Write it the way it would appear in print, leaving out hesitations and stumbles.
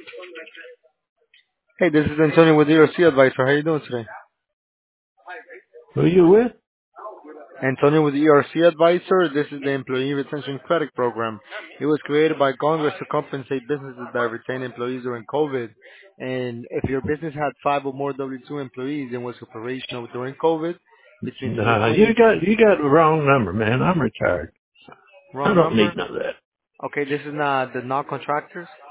Hey, this is Antonio with the ERC Advisor. How are you doing today? Who are you with? Antonio with the ERC Advisor. This is the Employee Retention Credit Program. It was created by Congress to compensate businesses that retain employees during COVID. And if your business had 5 or more W-2 employees and was operational during COVID, between Nah, 2020 you got the wrong number, man. I'm retired. I wrong don't need number. none of that. Okay, this is not the non-contractors.